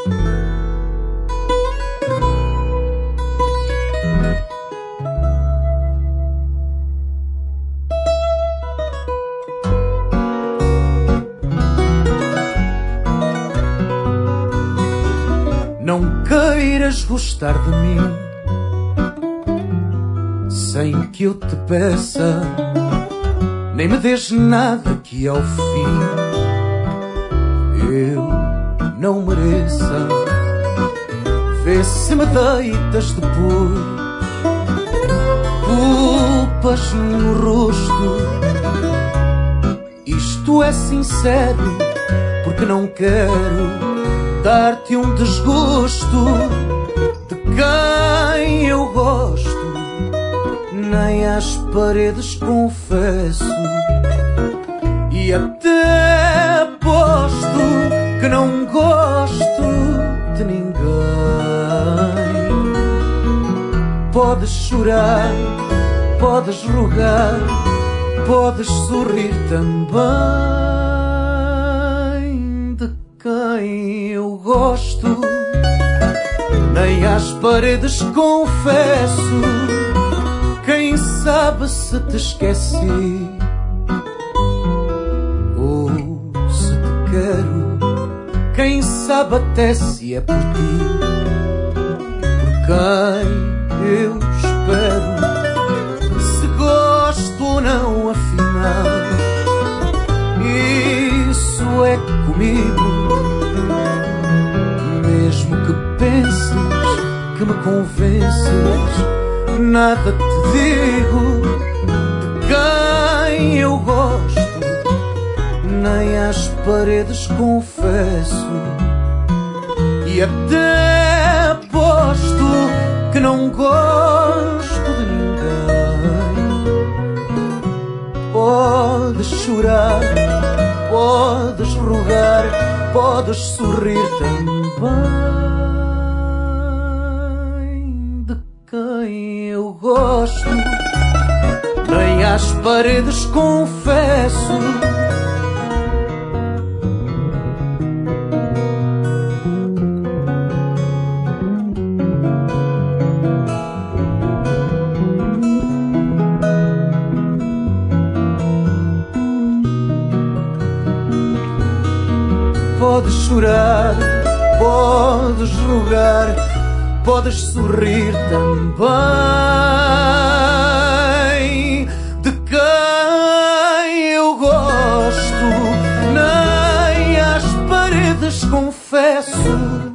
Não queiras gostar de mim sem que eu te peça, nem me des nada que ao fim eu não mereça. Vê se me deitas depois culpas no rosto. Isto é sincero, porque não quero dar-te um desgosto de quem eu gosto. Nem às paredes confesso, e até aposto que não gosto de ninguém. Podes chorar, podes rogar, podes sorrir também. De quem eu gosto, nem às paredes confesso. Quem sabe se te esqueci ou se te quero. Quem sabe até se é por ti, por quem eu espero. Se gosto ou não, afinal, isso é comigo. Mesmo que penses que me convences, nada te digo de quem eu gosto, nem às paredes confesso, e até aposto que não gosto de ninguém. Podes chorar, podes rogar, podes sorrir também. Quem eu gosto, nem às paredes confesso. Podes chorar, podes rogar, podes sorrir também. De quem eu gosto, nem às paredes confesso.